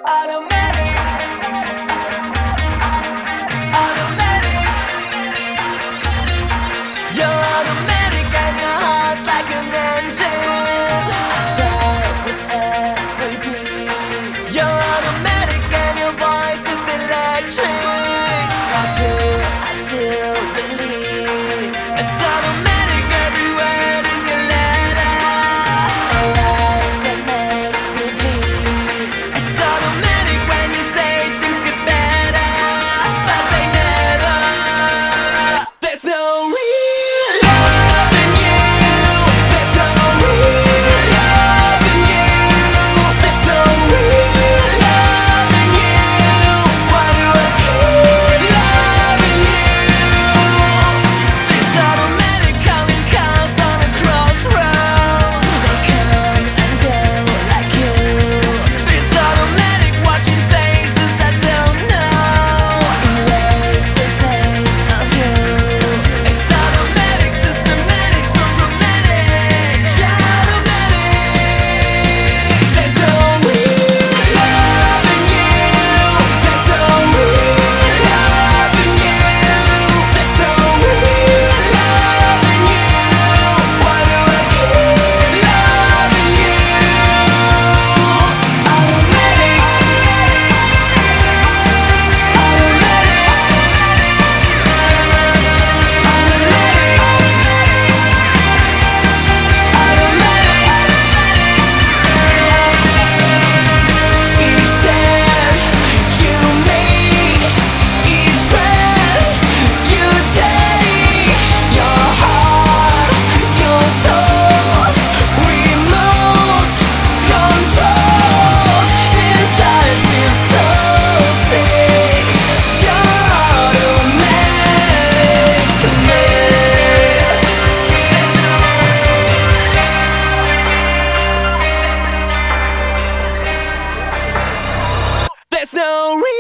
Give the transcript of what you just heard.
Automatic, automatic. You're automatic and your heart's like an engine. I die with every beat. You're automatic and your voice is electric. But I still believe it's automatic every word in your letter. A light that makes me bleed. It's automatic when you say things get better, but they never. There's no real love in you. There's no real love in you. There's no real love in you. Why do I keep loving you? It's automatic calling cars on a crossroad. They come and go like you. It's automatic watching faces I don't know. Erase the face of you. It's automatic, systematic, so dramatic. Yeah, automatic. There's no real love in you. There's no real love in you. There's no real love in you. Why do I keep loving you? Automatic, each step you make, each breath you take, your heart, your soul, remote control. This life is so sick. You're automatic to me. There's no reason.